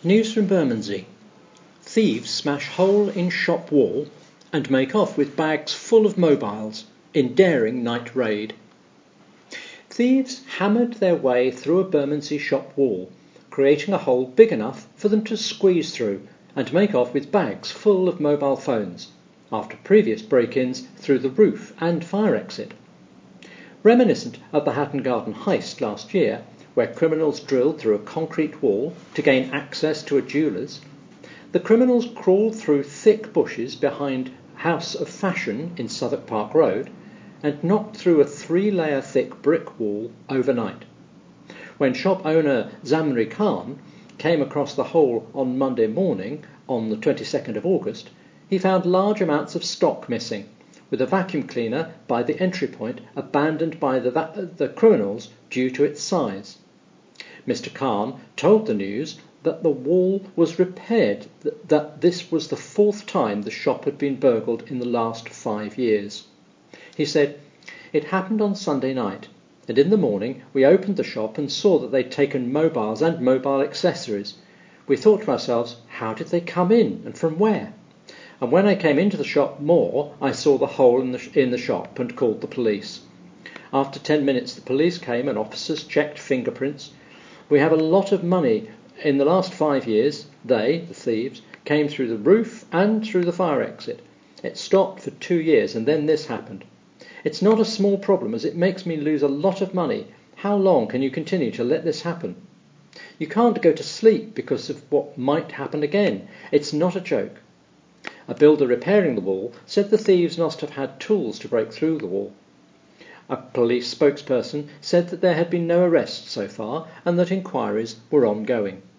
News from Bermondsey. Thieves smash hole in shop wall and make off with bags full of mobiles in daring night raid. Thieves hammered their way through a Bermondsey shop wall, creating a hole big enough for them to squeeze through and make off with bags full of mobile phones, after previous break-ins through the roof and fire exit. Reminiscent of the Hatton Garden heist last year, where criminals drilled through a concrete wall to gain access to a jeweller's, the criminals crawled through thick bushes behind House of Fashion in Southwark Park Road and knocked through a 3-layer thick brick wall overnight. When shop owner Zamri Khan came across the hole on Monday morning, on the 22nd of August, he found large amounts of stock missing, with a vacuum cleaner by the entry point abandoned by the criminals due to its size. Mr. Khan told the News that the wall was repaired, that this was the 4th time the shop had been burgled in the last 5 years. He said, "It happened on Sunday night, and in the morning we opened the shop and saw that they'd taken mobiles and mobile accessories. We thought to ourselves, how did they come in and from where? And when I came into the shop more, I saw the hole in the shop and called the police. After 10 minutes the police came and officers checked fingerprints. We have a lot of money. In the last 5 years, they, the thieves, came through the roof and through the fire exit. It stopped for 2 years and then this happened. It's not a small problem as it makes me lose a lot of money. How long can you continue to let this happen? You can't go to sleep because of what might happen again. It's not a joke." A builder repairing the wall said the thieves must have had tools to break through the wall. A police spokesperson said that there had been no arrests so far and that inquiries were ongoing.